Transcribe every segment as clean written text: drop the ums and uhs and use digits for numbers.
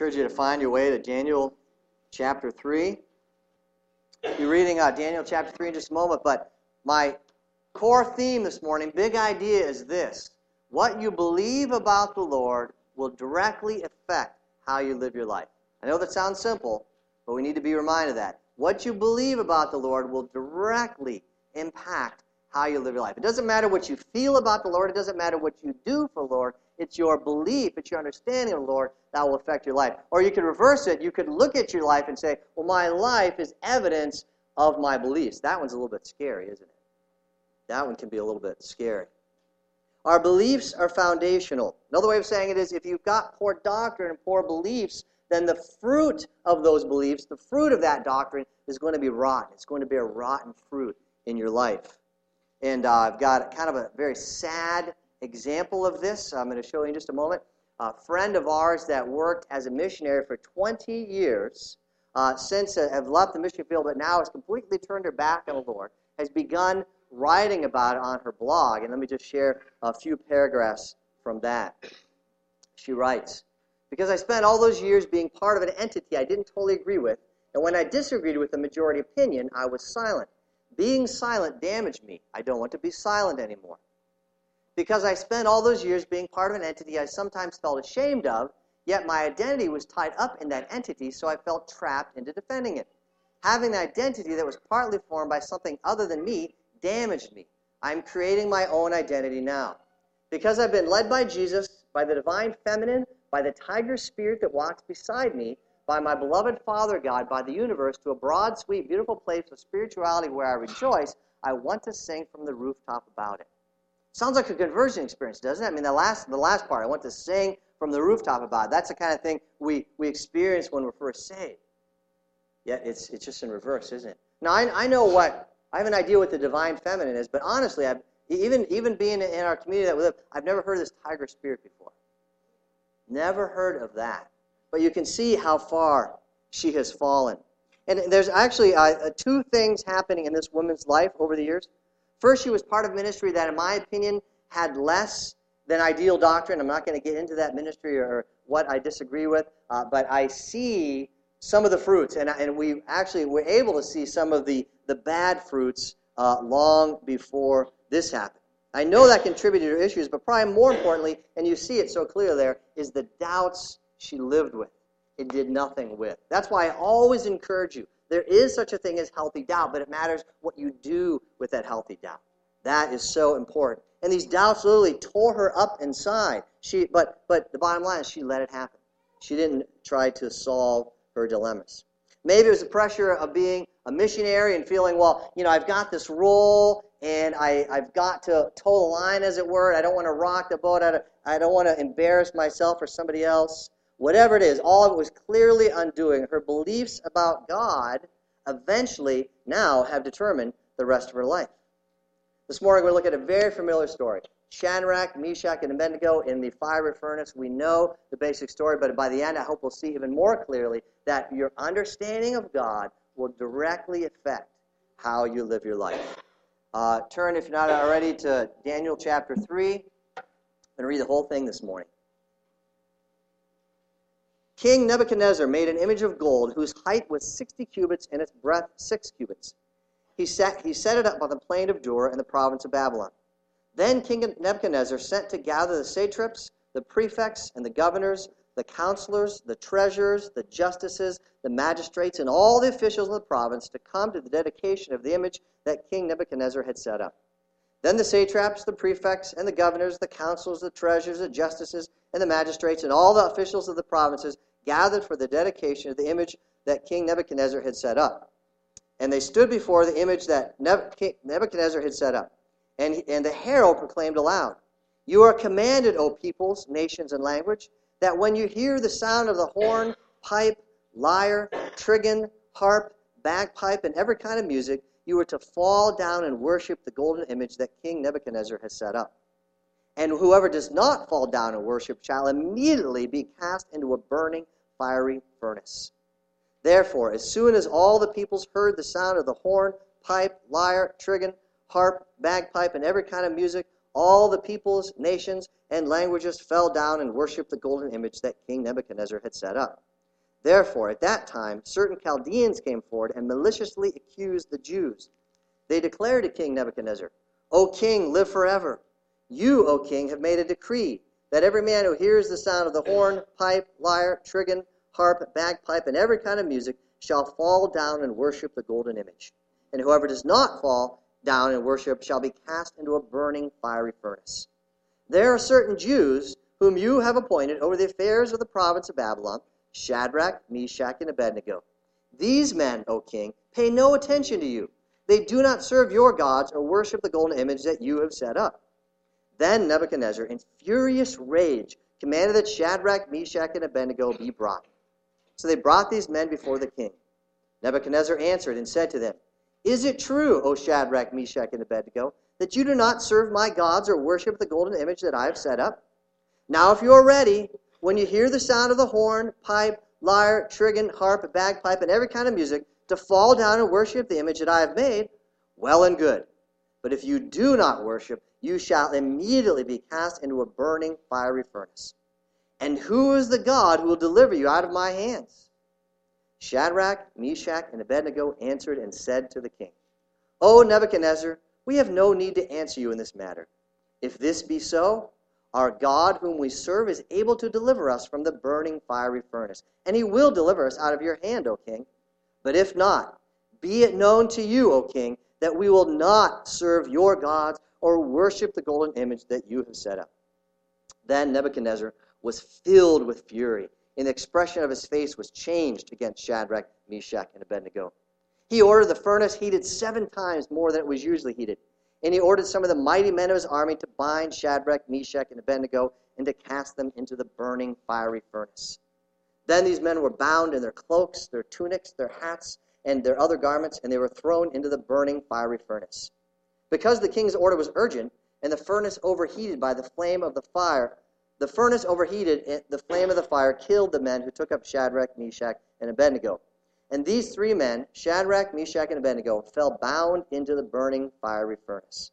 encourage you to find your way to Daniel chapter 3. I'll be reading Daniel chapter 3 in just a moment, but my core theme this morning, big idea, is this. What you believe about the Lord will directly affect how you live your life. I know that sounds simple, but we need to be reminded of that. What you believe about the Lord will directly impact how you live your life. It doesn't matter what you feel about the Lord. It doesn't matter what you do for the Lord. It's your belief, it's your understanding of the Lord that will affect your life. Or you could reverse it. You could look at your life and say, well, my life is evidence of my beliefs. That one's a little bit scary, isn't it? That one can be a little bit scary. Our beliefs are foundational. Another way of saying it is if you've got poor doctrine and poor beliefs, then the fruit of those beliefs, the fruit of that doctrine is going to be rotten. It's going to be a rotten fruit in your life. And I've got kind of a very sad example of this. I'm going to show you in just a moment. A friend of ours that worked as a missionary for 20 years, since have left the mission field, but now has completely turned her back on the Lord, has begun writing about it on her blog. And let me just share a few paragraphs from that. She writes, because I spent all those years being part of an entity I didn't totally agree with, and when I disagreed with the majority opinion, I was silent. Being silent damaged me. I don't want to be silent anymore. Because I spent all those years being part of an entity I sometimes felt ashamed of, yet my identity was tied up in that entity, so I felt trapped into defending it. Having an identity that was partly formed by something other than me damaged me. I'm creating my own identity now. Because I've been led by Jesus, by the divine feminine, by the tiger spirit that walks beside me, by my beloved Father God, by the universe, to a broad, sweet, beautiful place of spirituality where I rejoice, I want to sing from the rooftop about it. Sounds like a conversion experience, doesn't it? I mean, the last part, I want to sing from the rooftop about it. That's the kind of thing we experience when we're first saved. Yet it's just in reverse, isn't it? Now, I have an idea what the divine feminine is, but honestly, even being in our community that we live, I've never heard of this tiger spirit before. Never heard of that. But you can see how far she has fallen. And there's actually two things happening in this woman's life over the years. First, she was part of ministry that, in my opinion, had less than ideal doctrine. I'm not going to get into that ministry or what I disagree with, but I see some of the fruits, and we actually were able to see some of the bad fruits long before this happened. I know that contributed to issues, but probably more importantly, and you see it so clear there, is the doubts she lived with. It did nothing with. That's why I always encourage you. There is such a thing as healthy doubt, but it matters what you do with that healthy doubt. That is so important. And these doubts literally tore her up inside. But the bottom line is she let it happen. She didn't try to solve her dilemmas. Maybe it was the pressure of being a missionary and feeling, well, I've got this role and I've got to toe the line, as it were. I don't want to rock the boat. I don't want to embarrass myself or somebody else. Whatever it is, all of it was clearly undoing. Her beliefs about God eventually now have determined the rest of her life. This morning we're going to look at a very familiar story. Shadrach, Meshach, and Abednego in the fiery furnace. We know the basic story, but by the end I hope we'll see even more clearly that your understanding of God will directly affect how you live your life. Turn, if you're not already, to Daniel chapter 3. I'm going to read the whole thing this morning. King Nebuchadnezzar made an image of gold whose height was 60 cubits and its breadth 6 cubits. He set it up on the plain of Dura in the province of Babylon. Then King Nebuchadnezzar sent to gather the satraps, the prefects, and the governors, the counselors, the treasurers, the justices, the magistrates, and all the officials of the province to come to the dedication of the image that King Nebuchadnezzar had set up. Then the satraps, the prefects, and the governors, the counselors, the treasurers, the justices, and the magistrates, and all the officials of the provinces gathered for the dedication of the image that King Nebuchadnezzar had set up. And they stood before the image that Nebuchadnezzar had set up. And the herald proclaimed aloud, "You are commanded, O peoples, nations, and language, that when you hear the sound of the horn, pipe, lyre, trigon, harp, bagpipe, and every kind of music, you are to fall down and worship the golden image that King Nebuchadnezzar has set up. And whoever does not fall down and worship shall immediately be cast into a burning, fiery furnace. Therefore, as soon as all the peoples heard the sound of the horn, pipe, lyre, trigon, harp, bagpipe, and every kind of music, all the peoples, nations, and languages fell down and worshipped the golden image that King Nebuchadnezzar had set up. Therefore, at that time, certain Chaldeans came forward and maliciously accused the Jews. They declared to King Nebuchadnezzar, O king, live forever. You, O king, have made a decree that every man who hears the sound of the horn, pipe, lyre, trigon, harp, bagpipe, and every kind of music shall fall down and worship the golden image. And whoever does not fall down and worship shall be cast into a burning fiery furnace. There are certain Jews whom you have appointed over the affairs of the province of Babylon, Shadrach, Meshach, and Abednego. These men, O king, pay no attention to you. They do not serve your gods or worship the golden image that you have set up. Then Nebuchadnezzar, in furious rage, commanded that Shadrach, Meshach, and Abednego be brought. So they brought these men before the king. Nebuchadnezzar answered and said to them, Is it true, O Shadrach, Meshach, and Abednego, that you do not serve my gods or worship the golden image that I have set up? Now if you are ready, when you hear the sound of the horn, pipe, lyre, trigon, harp, bagpipe, and every kind of music, to fall down and worship the image that I have made, well and good. But if you do not worship, you shall immediately be cast into a burning fiery furnace. And who is the God who will deliver you out of my hands? Shadrach, Meshach, and Abednego answered and said to the king, O Nebuchadnezzar, we have no need to answer you in this matter. If this be so, our God whom we serve is able to deliver us from the burning fiery furnace, and he will deliver us out of your hand, O king. But if not, be it known to you, O king, that we will not serve your gods or worship the golden image that you have set up. Then Nebuchadnezzar was filled with fury, and the expression of his face was changed against Shadrach, Meshach, and Abednego. He ordered the furnace heated 7 times more than it was usually heated. And he ordered some of the mighty men of his army to bind Shadrach, Meshach, and Abednego and to cast them into the burning fiery furnace. Then these men were bound in their cloaks, their tunics, their hats, and their other garments, and they were thrown into the burning fiery furnace. Because the king's order was urgent, and the furnace overheated by the flame of the fire, the furnace overheated, and the flame of the fire killed the men who took up Shadrach, Meshach, and Abednego. And these 3 men, Shadrach, Meshach, and Abednego, fell bound into the burning fiery furnace.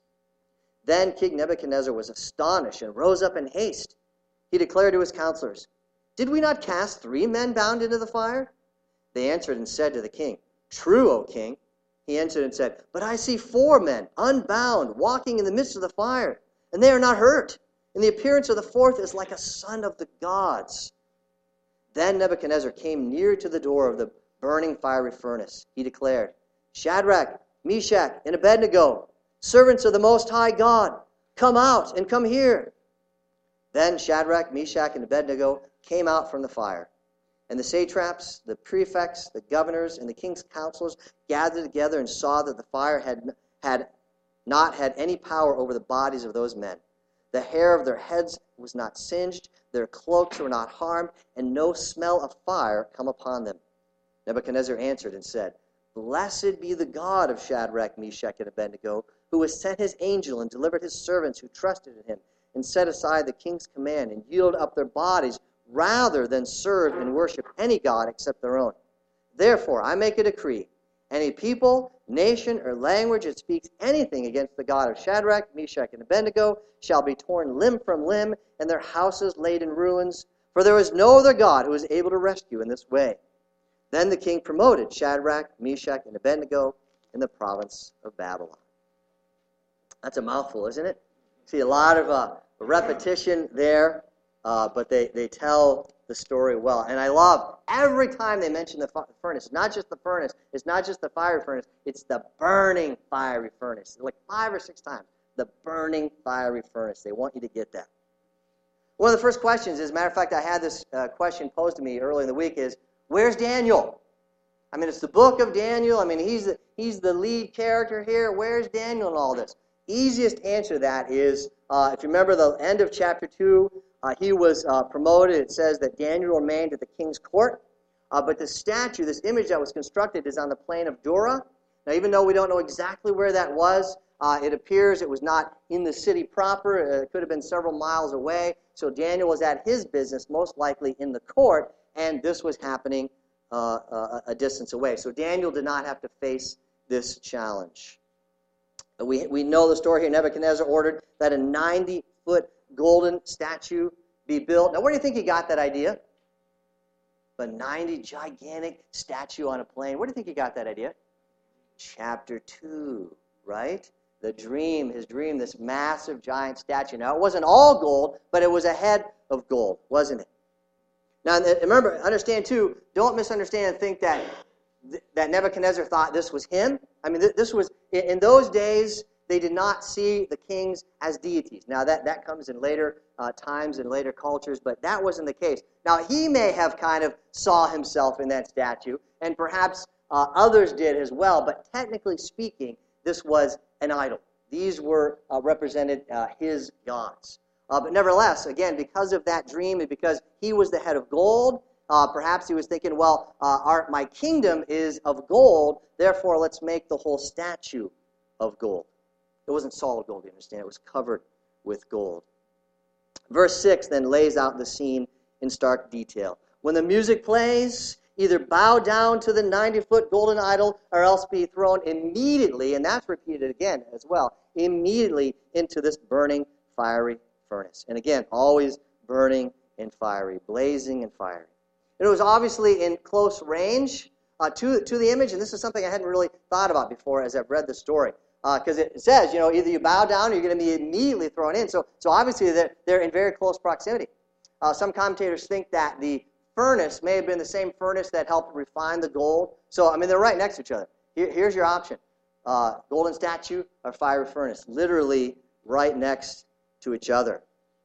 Then King Nebuchadnezzar was astonished and rose up in haste. He declared to his counselors, Did we not cast 3 men bound into the fire? They answered and said to the king, True, O king. He answered and said, But I see 4 men, unbound, walking in the midst of the fire, and they are not hurt. And the appearance of the 4th is like a son of the gods. Then Nebuchadnezzar came near to the door of the burning fiery furnace. He declared, Shadrach, Meshach, and Abednego, servants of the Most High God, come out and come here. Then Shadrach, Meshach, and Abednego came out from the fire. And the satraps, the prefects, the governors, and the king's counselors gathered together and saw that the fire had not had any power over the bodies of those men. The hair of their heads was not singed, their cloaks were not harmed, and no smell of fire come upon them. Nebuchadnezzar answered and said, Blessed be the God of Shadrach, Meshach, and Abednego, who has sent his angel and delivered his servants who trusted in him, and set aside the king's command, and yielded up their bodies rather than serve and worship any god except their own. Therefore, I make a decree. Any people, nation, or language that speaks anything against the God of Shadrach, Meshach, and Abednego shall be torn limb from limb, and their houses laid in ruins. For there is no other God who is able to rescue in this way. Then the king promoted Shadrach, Meshach, and Abednego in the province of Babylon. That's a mouthful, isn't it? See a lot of repetition there, but they tell the story well. And I love every time they mention the furnace. Not just the furnace. It's not just the fiery furnace. It's the burning fiery furnace. Like 5 or 6 times. The burning fiery furnace. They want you to get that. One of the first questions, as a matter of fact, I had this question posed to me early in the week is, where's Daniel? I mean, it's the book of Daniel. I mean, he's the lead character here. Where's Daniel in all this? Easiest answer to that is, if you remember the end of chapter 2, he was promoted. It says that Daniel remained at the king's court. But the statue, this image that was constructed, is on the plain of Dura. Now, even though we don't know exactly where that was, it appears it was not in the city proper. It could have been several miles away. So Daniel was at his business, most likely in the court, and this was happening a distance away. So Daniel did not have to face this challenge. We know the story here. Nebuchadnezzar ordered that a 90-foot golden statue be built. Now, where do you think he got that idea? a 90 gigantic statue on a plain. Where do you think he got that idea? Chapter 2, right? The dream, his dream, this massive giant statue. Now, it wasn't all gold, but it was a head of gold, wasn't it? Now, remember, understand too, don't misunderstand and think that Nebuchadnezzar thought this was him. I mean, this was, in those days, they did not see the kings as deities. Now, that comes in later times and later cultures, but that wasn't the case. Now, he may have kind of saw himself in that statue, and perhaps others did as well, but technically speaking, this was an idol. These were represented his gods. But nevertheless, again, because of that dream and because he was the head of gold, perhaps he was thinking, well, my kingdom is of gold, therefore let's make the whole statue of gold. It wasn't solid gold, you understand. It was covered with gold. Verse 6 then lays out the scene in stark detail. When the music plays, either bow down to the 90-foot golden idol or else be thrown immediately, and that's repeated again as well, immediately into this burning, fiery furnace. And again, always burning and fiery, blazing and fiery. And it was obviously in close range to the image, and this is something I hadn't really thought about before as I've read the story. Because it says, either you bow down or you're going to be immediately thrown in. So obviously they're in very close proximity. Some commentators think that the furnace may have been the same furnace that helped refine the gold. So, I mean, they're right next to each other. Here's your option. Golden statue or fiery furnace. Literally right next to each other.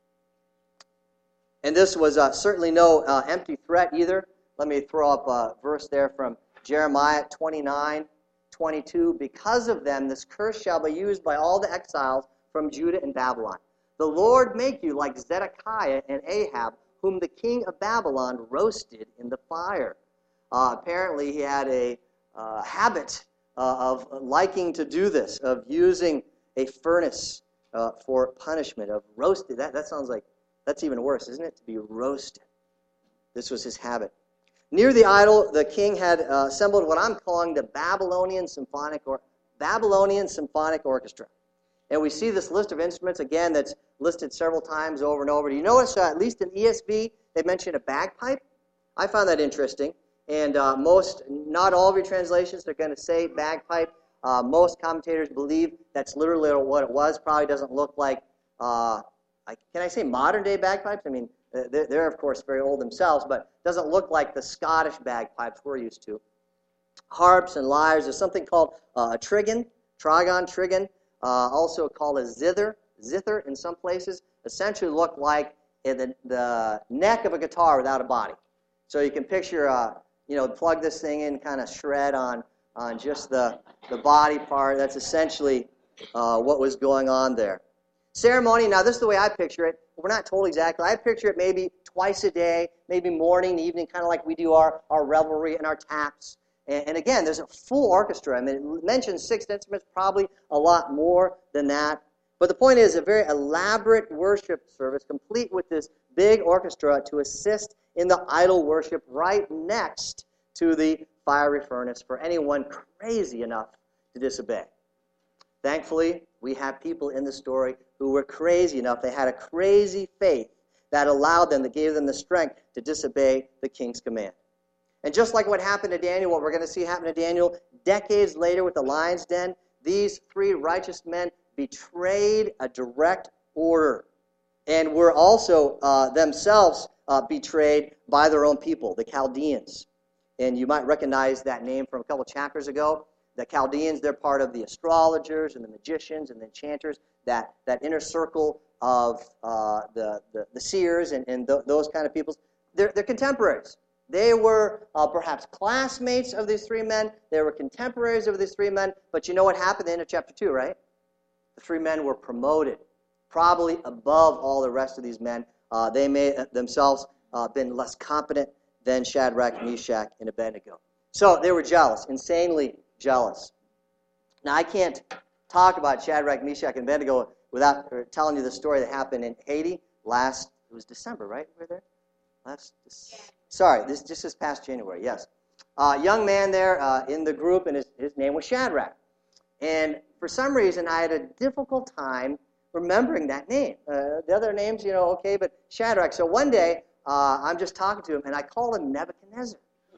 And this was certainly no empty threat either. Let me throw up a verse there from Jeremiah 29:22. Because of them, this curse shall be used by all the exiles from Judah and Babylon. The Lord make you like Zedekiah and Ahab, whom the king of Babylon roasted in the fire. Apparently, he had a habit of liking to do this, of using a furnace for punishment, of roasted. That sounds like, that's even worse, isn't it? To be roasted. This was his habit. Near the idol, the king had assembled what I'm calling the Babylonian Symphonic Orchestra. And we see this list of instruments, again, that's listed several times over and over. Do you notice, at least in ESV, they mention a bagpipe? I found that interesting. And not all of your translations are going to say bagpipe. Most commentators believe that's literally what it was. Probably doesn't look like, can I say modern-day bagpipes? I mean, they're, of course, very old themselves, but doesn't look like the Scottish bagpipes we're used to. Harps and lyres. There's something called a trigon, also called a zither in some places. Essentially look like the neck of a guitar without a body. So you can picture, plug this thing in, kind of shred on just the body part. That's essentially what was going on there. Ceremony, now this is the way I picture it. We're not told exactly. I picture it maybe twice a day, maybe morning, evening, kind of like we do our revelry and our taps. And again, there's a full orchestra. I mean, it mentions 6 instruments, probably a lot more than that. But the point is, a very elaborate worship service, complete with this big orchestra to assist in the idol worship right next to the fiery furnace for anyone crazy enough to disobey. Thankfully, we have people in the story who were crazy enough. They had a crazy faith that allowed them, that gave them the strength to disobey the king's command. And just like what happened to Daniel, what we're going to see happen to Daniel decades later with the lion's den, these 3 righteous men betrayed a direct order and were also themselves betrayed by their own people, the Chaldeans. And you might recognize that name from a couple chapters ago. The Chaldeans, they're part of the astrologers and the magicians and the enchanters, that inner circle of the seers and those kind of people. They're contemporaries. They were perhaps classmates of these 3 men. They were contemporaries of these 3 men. But you know what happened at the end of chapter 2, right? The 3 men were promoted, probably above all the rest of these men. They may themselves been less competent than Shadrach, Meshach, and Abednego. So they were jealous, insanely jealous. Now, I can't talk about Shadrach, Meshach, and Abednego without telling you the story that happened in Haiti it was December, right? We were there? Just this past January, yes. Young man there in the group, and his name was Shadrach. And for some reason, I had a difficult time remembering that name. The other names, okay, but Shadrach. So one day, I'm just talking to him, and I call him Nebuchadnezzar.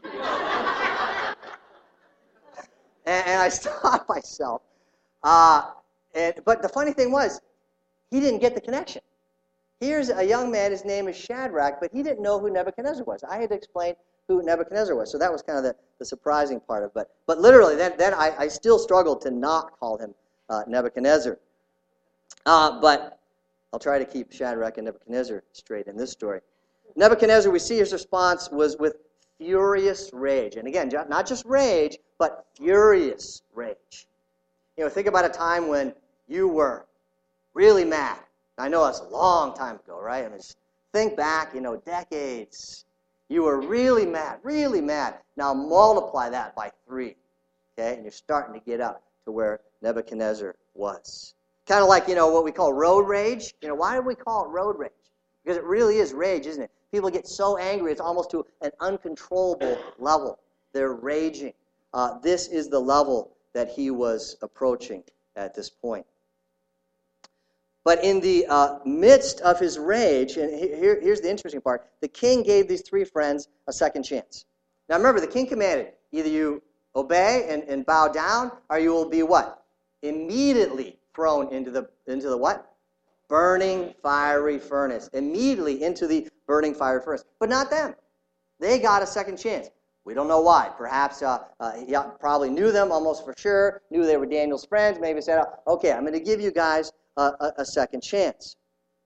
and I stopped myself. But the funny thing was, he didn't get the connection. Here's a young man, his name is Shadrach, but he didn't know who Nebuchadnezzar was. I had explained who Nebuchadnezzar was, so that was kind of the surprising part of it. But literally, then I still struggled to not call him Nebuchadnezzar. But I'll try to keep Shadrach and Nebuchadnezzar straight in this story. Nebuchadnezzar, we see his response was with furious rage. And again, not just rage, but furious rage. Think about a time when you were really mad. I know that's a long time ago, right? I mean, just think back, decades. You were really mad, really mad. Now multiply that by 3, okay? And you're starting to get up to where Nebuchadnezzar was. Kind of like, what we call road rage. Why do we call it road rage? Because it really is rage, isn't it? People get so angry, it's almost to an uncontrollable level. They're raging. This is the level that he was approaching at this point. But in the midst of his rage, and here's the interesting part, the king gave these 3 friends a second chance. Now remember, the king commanded, either you obey and bow down, or you will be what? Immediately thrown into the what? Burning fiery furnace. Immediately into the burning fiery furnace. But not them. They got a second chance. We don't know why. Perhaps he probably knew them almost for sure, knew they were Daniel's friends, maybe said, okay, I'm going to give you guys a second chance.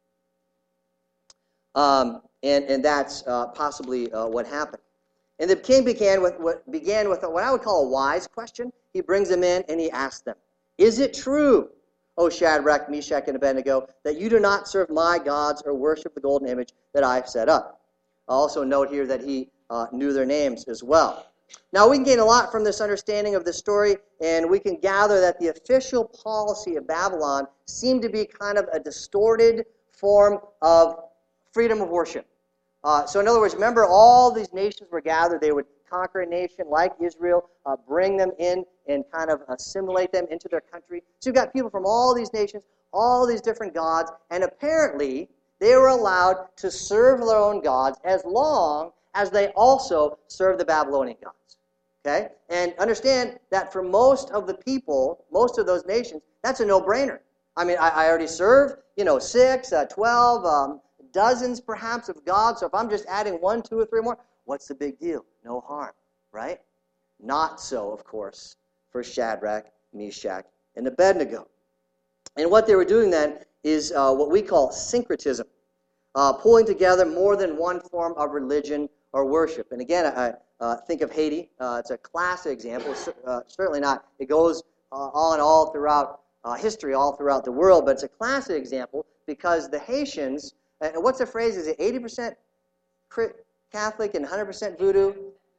And that's possibly what happened. And the king began with what I would call a wise question. He brings them in and he asks them, is it true, O Shadrach, Meshach, and Abednego, that you do not serve my gods or worship the golden image that I have set up? I'll also note here that he knew their names as well. Now, we can gain a lot from this understanding of the story, and we can gather that the official policy of Babylon seemed to be kind of a distorted form of freedom of worship. So in other words, remember all these nations were gathered. They would conquer a nation like Israel, bring them in and kind of assimilate them into their country. So you've got people from all these nations, all these different gods, and apparently they were allowed to serve their own gods as long as they also serve the Babylonian gods. Okay? And understand that for most of the people, most of those nations, that's a no-brainer. I mean, I already serve, 6, 12, dozens perhaps of gods. So if I'm just adding 1, 2, or 3 more, what's the big deal? No harm, right? Not so, of course, for Shadrach, Meshach, and Abednego. And what they were doing then is what we call syncretism, pulling together more than one form of religion or worship. And again, I think of Haiti. It's a classic example. Certainly not. It goes on all throughout history, all throughout the world, but it's a classic example because the Haitians, what's the phrase? Is it 80% Catholic and 100% voodoo?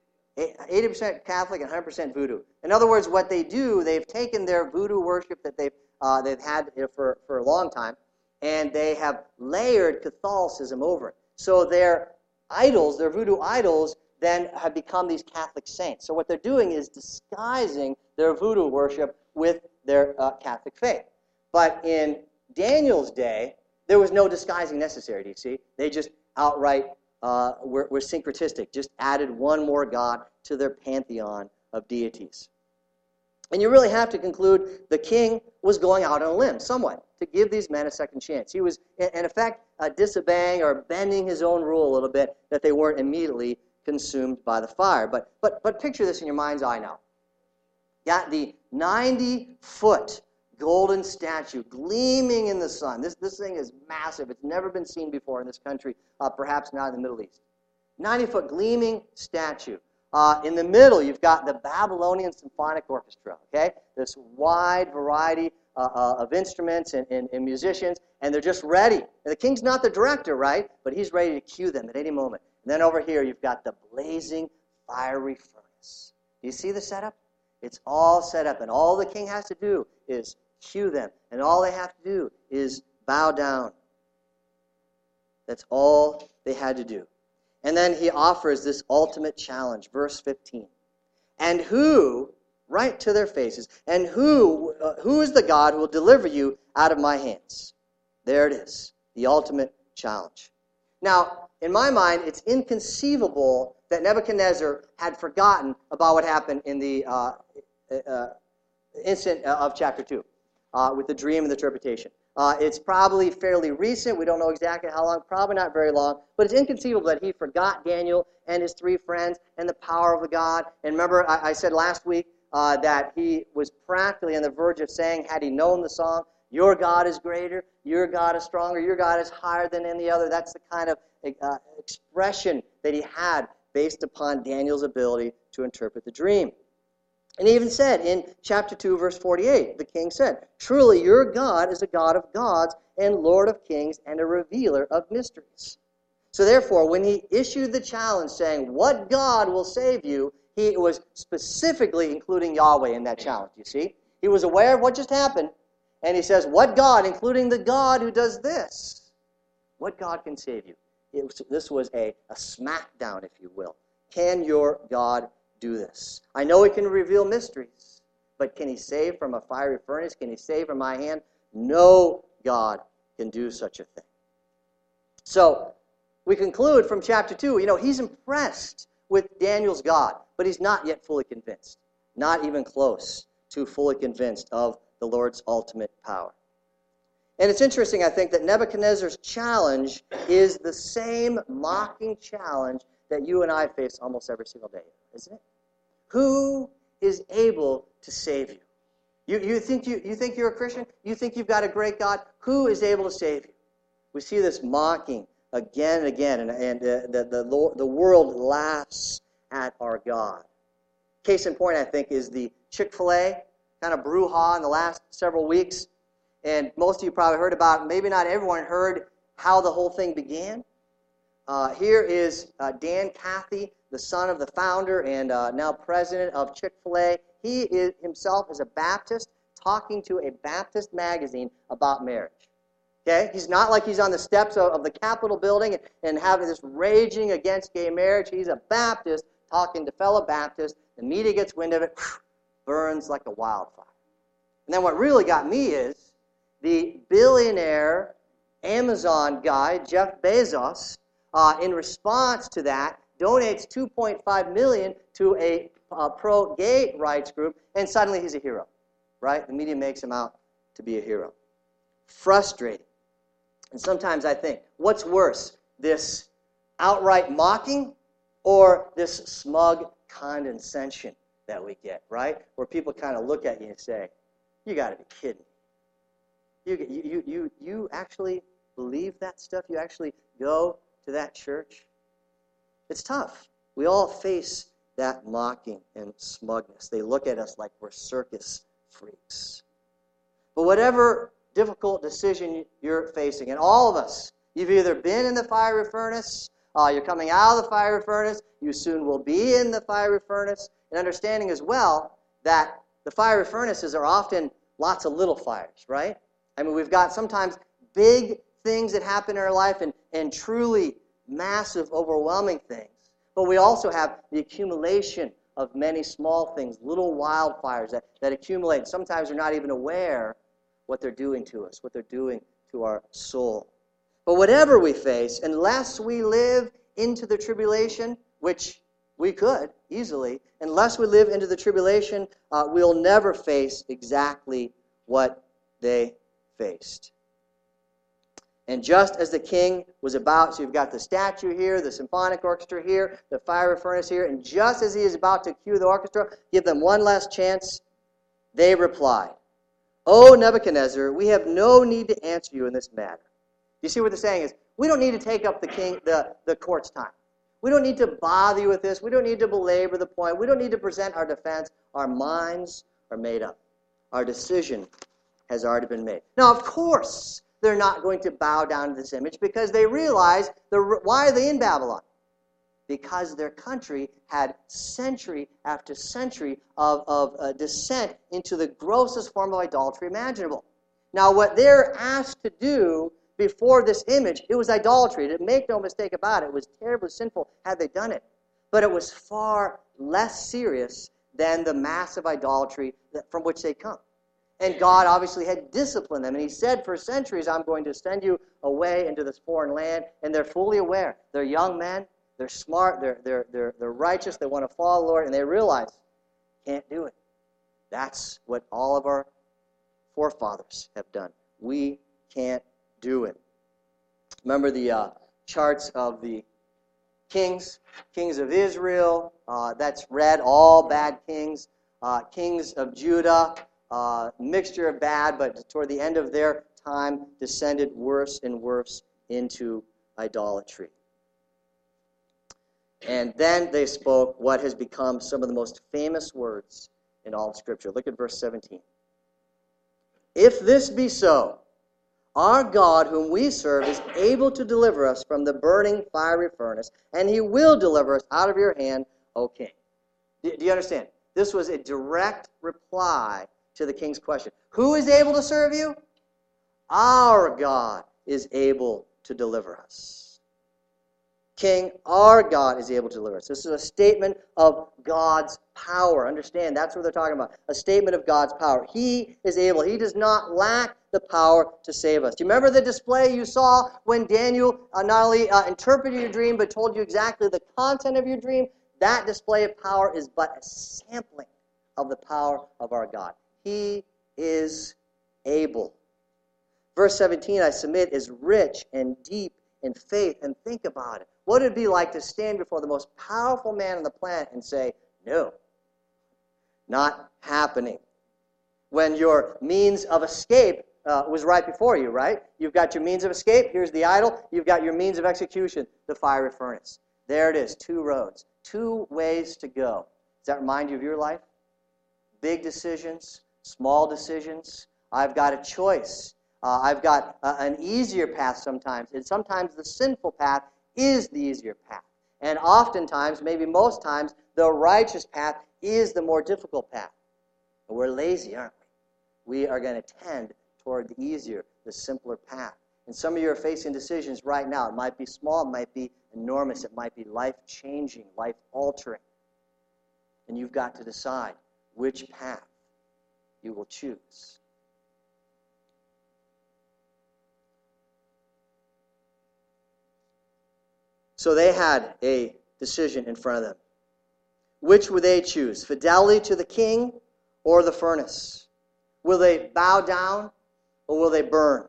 80% Catholic and 100% voodoo. In other words, what they do, they've taken their voodoo worship that they've had for a long time, and they have layered Catholicism over it. So their idols, their voodoo idols, then have become these Catholic saints. So what they're doing is disguising their voodoo worship with their Catholic faith. But in Daniel's day, there was no disguising necessary, do you see? They just outright were syncretistic, just added one more god to their pantheon of deities. And you really have to conclude the king was going out on a limb somewhat to give these men a second chance. He was, in effect, disobeying or bending his own rule a little bit that they weren't immediately consumed by the fire. But picture this in your mind's eye now. Got the 90-foot golden statue gleaming in the sun. This thing is massive. It's never been seen before in this country, perhaps not in the Middle East. 90-foot gleaming statue. In the middle, you've got the Babylonian Symphonic Orchestra, okay? This wide variety of instruments and musicians, and they're just ready. And the king's not the director, right? But he's ready to cue them at any moment. And then over here, you've got the blazing, fiery furnace. Do you see the setup? It's all set up, and all the king has to do is cue them, and all they have to do is bow down. That's all they had to do. And then he offers this ultimate challenge, verse 15. And who, right to their faces, and who is the God who will deliver you out of my hands? There it is, the ultimate challenge. Now, in my mind, it's inconceivable that Nebuchadnezzar had forgotten about what happened in the instant of chapter 2 with the dream and the interpretation. It's probably fairly recent. We don't know exactly how long, probably not very long, but it's inconceivable that he forgot Daniel and his three friends and the power of the God. And remember, I said last week that he was practically on the verge of saying, had he known the song, your God is greater, your God is stronger, your God is higher than any other. That's the kind of expression that he had based upon Daniel's ability to interpret the dream. And he even said in chapter 2, verse 48, the king said, truly your God is a God of gods and Lord of kings and a revealer of mysteries. So therefore, when he issued the challenge saying, what God will save you, he was specifically including Yahweh in that challenge, you see. He was aware of what just happened, and he says, what God, including the God who does this, what God can save you? This was a smackdown, if you will. Can your God do this? I know he can reveal mysteries, but can he save from a fiery furnace? Can he save from my hand? No God can do such a thing. So we conclude from chapter 2, he's impressed with Daniel's God, but he's not yet fully convinced, not even close to fully convinced of the Lord's ultimate power. And it's interesting, I think, that Nebuchadnezzar's challenge is the same mocking challenge that you and I face almost every single day, isn't it? Who is able to save you? You think you're a Christian? You think you've got a great God? Who is able to save you? We see this mocking again and again, and the world laughs at our God. Case in point, I think, is the Chick-fil-A kind of brouhaha in the last several weeks. And most of you probably heard about it. Maybe not everyone heard how the whole thing began. Here is Dan Cathy, the son of the founder and now president of Chick-fil-A. He himself is a Baptist talking to a Baptist magazine about marriage. Okay? He's not like he's on the steps of the Capitol building and having this raging against gay marriage. He's a Baptist talking to fellow Baptists. The media gets wind of it, burns like a wildfire. And then what really got me is the billionaire Amazon guy, Jeff Bezos, in response to that, donates $2.5 million to a pro-gay rights group, and suddenly he's a hero, right? The media makes him out to be a hero. Frustrating. And sometimes I think, what's worse, this outright mocking or this smug condescension that we get, right? Where people kind of look at you and say, you got to be kidding me. You actually believe that stuff? You actually go to that church? It's tough. We all face that mocking and smugness. They look at us like we're circus freaks. But whatever difficult decision you're facing, and all of us, you've either been in the fiery furnace, you're coming out of the fiery furnace, you soon will be in the fiery furnace, and understanding as well that the fiery furnaces are often lots of little fires, right? I mean, we've got sometimes big things that happen in our life and truly massive, overwhelming things. But we also have the accumulation of many small things, little wildfires that accumulate. Sometimes we're not even aware what they're doing to us, what they're doing to our soul. But whatever we face, unless we live into the tribulation, which we could easily, unless we live into the tribulation, we'll never face exactly what they faced. And just as the king was about, so you've got the statue here, the symphonic orchestra here, the fiery furnace here, and just as he is about to cue the orchestra, give them one last chance, they replied, O Nebuchadnezzar, we have no need to answer you in this matter. You see what they're saying is, we don't need to take up the court's time. We don't need to bother you with this. We don't need to belabor the point. We don't need to present our defense. Our minds are made up. Our decision has already been made. Now, of course, they're not going to bow down to this image because they realize, why are they in Babylon? Because their country had century after century of descent into the grossest form of idolatry imaginable. Now, what they're asked to do before this image, it was idolatry. Make no mistake about it. It was terribly sinful had they done it. But it was far less serious than the massive idolatry from which they come. And God obviously had disciplined them. And he said, for centuries, I'm going to send you away into this foreign land. And they're fully aware. They're young men. They're smart. They're righteous. They want to follow the Lord. And they realize, can't do it. That's what all of our forefathers have done. We can't do it. Remember the charts of the kings of Israel. That's red, all bad kings. Kings of Judah, mixture of bad, but toward the end of their time, descended worse and worse into idolatry. And then they spoke what has become some of the most famous words in all of Scripture. Look at verse 17. If this be so, our God whom we serve is able to deliver us from the burning fiery furnace, and he will deliver us out of your hand, O king. Do you understand? This was a direct reply to the king's question. Who is able to serve you? Our God is able to deliver us. King, our God is able to deliver us. This is a statement of God's power. Understand, that's what they're talking about. A statement of God's power. He is able. He does not lack the power to save us. Do you remember the display you saw when Daniel not only interpreted your dream, but told you exactly the content of your dream? That display of power is but a sampling of the power of our God. He is able. Verse 17, I submit, is rich and deep in faith. And think about it. What would it be like to stand before the most powerful man on the planet and say, no, not happening? When your means of escape was right before you, right? You've got your means of escape. Here's the idol. You've got your means of execution, the fiery furnace. There it is, two roads. Two ways to go. Does that remind you of your life? Big decisions, small decisions. I've got a choice. I've got an easier path sometimes. And sometimes the sinful path is the easier path. And oftentimes, maybe most times, the righteous path is the more difficult path. But we're lazy, aren't we? We are going to tend toward the easier, the simpler path. And some of you are facing decisions right now. It might be small, it might be enormous, it might be life-changing, life-altering. And you've got to decide which path you will choose. So they had a decision in front of them. Which would they choose? Fidelity to the king or the furnace? Will they bow down or will they burn?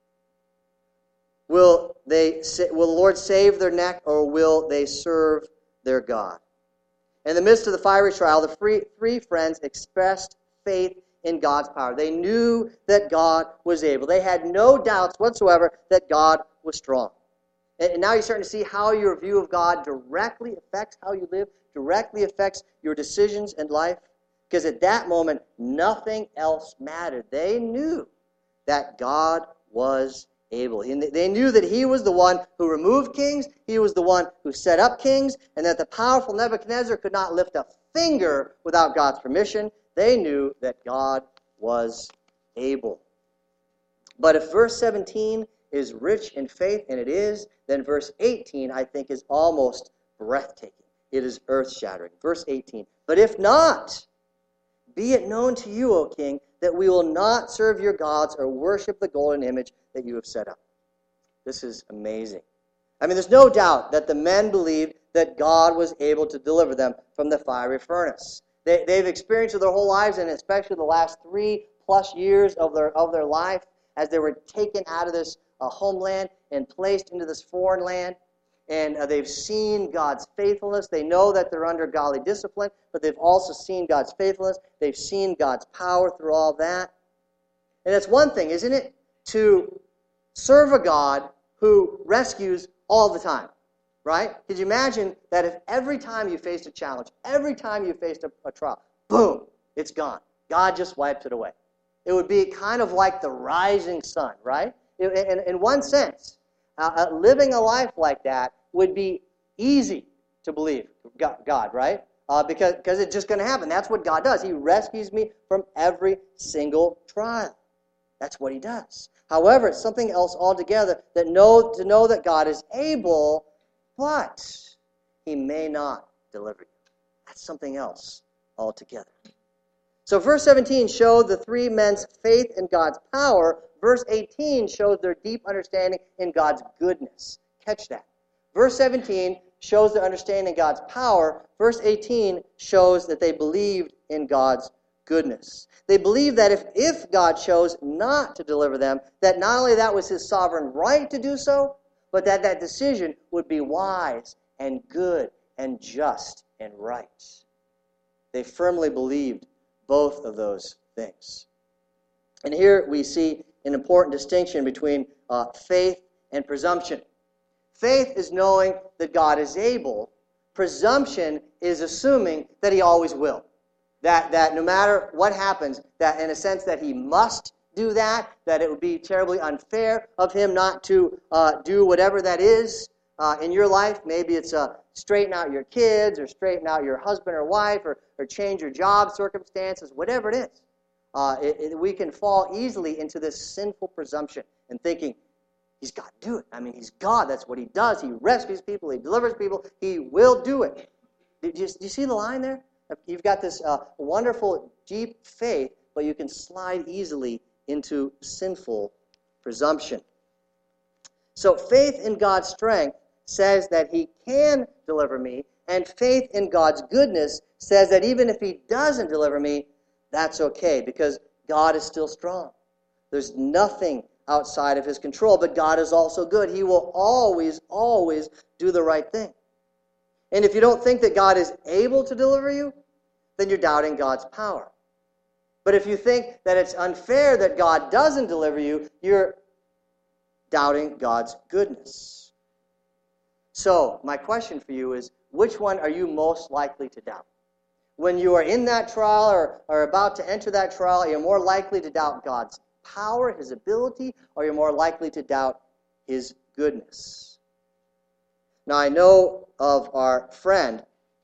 Will the Lord save their neck, or will they serve their God? In the midst of the fiery trial, the three friends expressed faith in God's power. They knew that God was able. They had no doubts whatsoever that God was strong. And now you're starting to see how your view of God directly affects how you live, directly affects your decisions in life. Because at that moment, nothing else mattered. They knew that God was able. They knew that he was the one who removed kings, he was the one who set up kings, and that the powerful Nebuchadnezzar could not lift a finger without God's permission. They knew that God was able. But if verse 17 is rich in faith, and it is, then verse 18, I think, is almost breathtaking. It is earth-shattering. Verse 18, but if not, be it known to you, O king, that we will not serve your gods or worship the golden image that you have set up. This is amazing. I mean, there's no doubt that the men believed that God was able to deliver them from the fiery furnace. They've experienced it their whole lives, and especially the last 3+ years of their life, as they were taken out of this homeland and placed into this foreign land. And they've seen God's faithfulness. They know that they're under godly discipline, but they've also seen God's faithfulness. They've seen God's power through all that. And it's one thing, isn't it, to serve a God who rescues all the time, right? Could you imagine that if every time you faced a challenge, every time you faced a trial, boom, it's gone. God just wiped it away. It would be kind of like the rising sun, right? In one sense, living a life like that would be easy to believe God, right? Because it's just going to happen. That's what God does. He rescues me from every single trial. That's what he does. However, it's something else altogether to know that God is able, but he may not deliver you. That's something else altogether. So verse 17 showed the three men's faith in God's power. Verse 18 shows their deep understanding in God's goodness. Catch that. Verse 17 shows their understanding in God's power. Verse 18 shows that they believed in God's goodness. They believed that if God chose not to deliver them, that not only that was his sovereign right to do so, but that that decision would be wise and good and just and right. They firmly believed both of those things. And here we see an important distinction between faith and presumption. Faith is knowing that God is able. Presumption is assuming that he always will. That no matter what happens, that in a sense that he must do that it would be terribly unfair of him not to do whatever that is in your life. Maybe it's straighten out your kids, or straighten out your husband or wife, or change your job circumstances, whatever it is. We can fall easily into this sinful presumption and thinking, he's got to do it. I mean, he's God. That's what he does. He rescues people. He delivers people. He will do it. Do you see the line there? You've got this wonderful, deep faith, but you can slide easily into sinful presumption. So faith in God's strength says that he can deliver me, and faith in God's goodness says that even if he doesn't deliver me, that's okay, because God is still strong. There's nothing outside of his control, but God is also good. He will always, always do the right thing. And if you don't think that God is able to deliver you, then you're doubting God's power. But if you think that it's unfair that God doesn't deliver you, you're doubting God's goodness. So, my question for you is, which one are you most likely to doubt? When you are in that trial or about to enter that trial, are you more likely to doubt God's power, his ability, or you're more likely to doubt his goodness? Now, I know of our friend,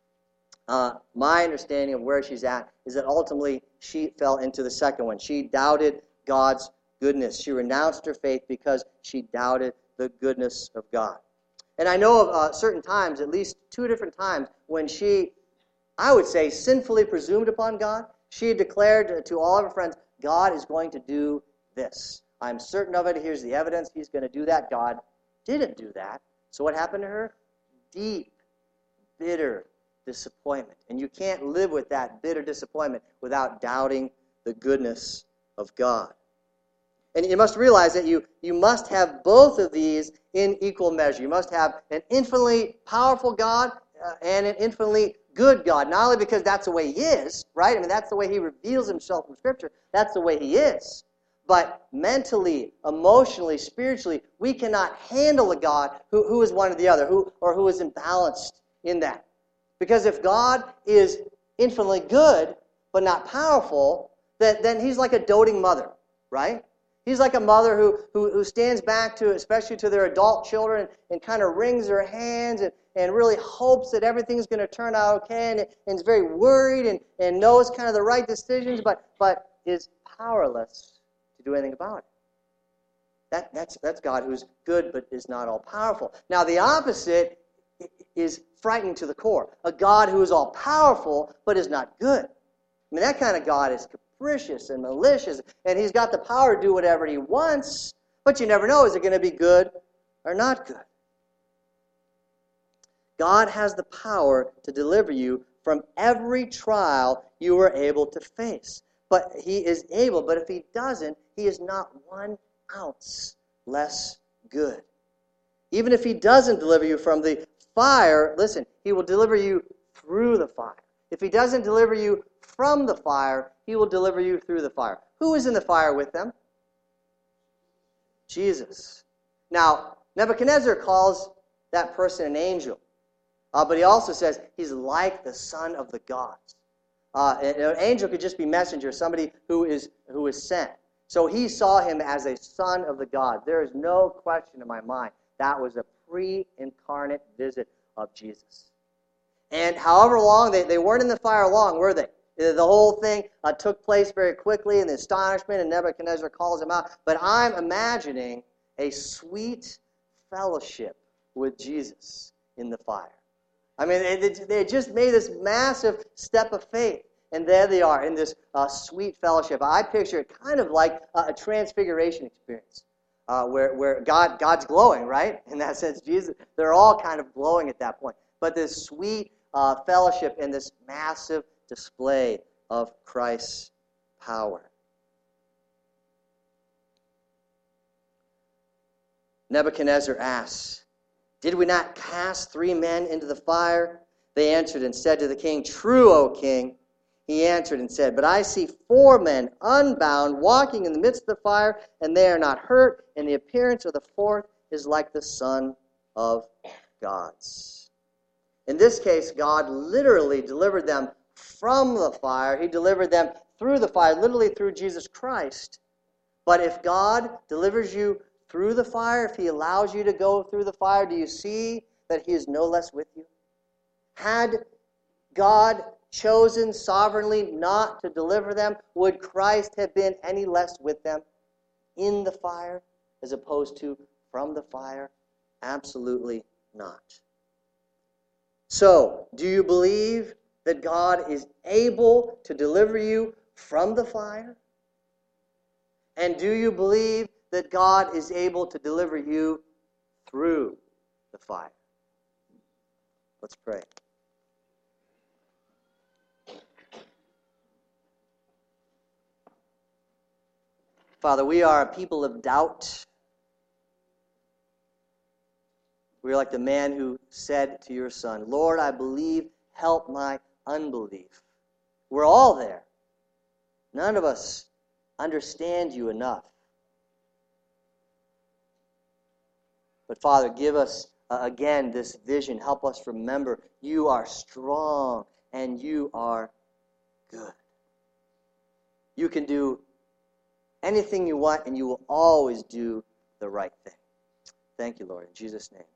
my understanding of where she's at is that ultimately she fell into the second one. She doubted God's goodness. She renounced her faith because she doubted the goodness of God. And I know of certain times, at least 2 different times, when she, I would say, sinfully presumed upon God. She had declared to all of her friends, God is going to do this. I'm certain of it. Here's the evidence. He's going to do that. God didn't do that. So what happened to her? Deep, bitter disappointment. And you can't live with that bitter disappointment without doubting the goodness of God. And you must realize that you must have both of these in equal measure. You must have an infinitely powerful God and an infinitely good God. Not only because that's the way he is, right? I mean, that's the way he reveals himself in Scripture. That's the way he is. But mentally, emotionally, spiritually, we cannot handle a God who is one or the other, who is imbalanced in that. Because if God is infinitely good but not powerful, then he's like a doting mother, right? He's like a mother who stands back to, especially to their adult children, and kind of wrings her hands and really hopes that everything's going to turn out okay, and is very worried and knows kind of the right decisions, but is powerless to do anything about it. That's God who's good but is not all-powerful. Now, the opposite is frightening to the core. A God who is all-powerful but is not good. I mean, that kind of God is capricious and malicious, and he's got the power to do whatever he wants, but you never know, is it going to be good or not good? God has the power to deliver you from every trial you are able to face. But he is able, but if he doesn't, he is not 1 ounce less good. Even if he doesn't deliver you from the fire, listen, he will deliver you through the fire. If he doesn't deliver you from the fire, he will deliver you through the fire. Who is in the fire with them? Jesus. Now, Nebuchadnezzar calls that person an angel. But he also says he's like the son of the gods. An angel could just be messenger, somebody who is sent. So he saw him as a son of the gods. There is no question in my mind that was a pre-incarnate visit of Jesus. And however long, they weren't in the fire long, were they? The whole thing took place very quickly in the astonishment, and Nebuchadnezzar calls him out. But I'm imagining a sweet fellowship with Jesus in the fire. I mean, they just made this massive step of faith. And there they are in this sweet fellowship. I picture it kind of like a transfiguration experience where God's glowing, right? In that sense, Jesus, they're all kind of glowing at that point. But this sweet fellowship and this massive display of Christ's power. Nebuchadnezzar asks, "Did we not cast 3 men into the fire?" They answered and said to the king, "True, O king." He answered and said, "But I see 4 men unbound walking in the midst of the fire, and they are not hurt, and the appearance of the 4th is like the Son of God's." In this case, God literally delivered them from the fire. He delivered them through the fire, literally through Jesus Christ. But if God delivers you through the fire, if he allows you to go through the fire, do you see that he is no less with you? Had God chosen sovereignly not to deliver them, would Christ have been any less with them in the fire as opposed to from the fire? Absolutely not. So, do you believe that God is able to deliver you from the fire? And do you believe that God is able to deliver you through the fire? Let's pray. Father, we are a people of doubt. We are like the man who said to your son, "Lord, I believe, help my unbelief." We're all there. None of us understand you enough. But Father, give us again this vision. Help us remember you are strong and you are good. You can do anything you want and you will always do the right thing. Thank you, Lord. In Jesus' name.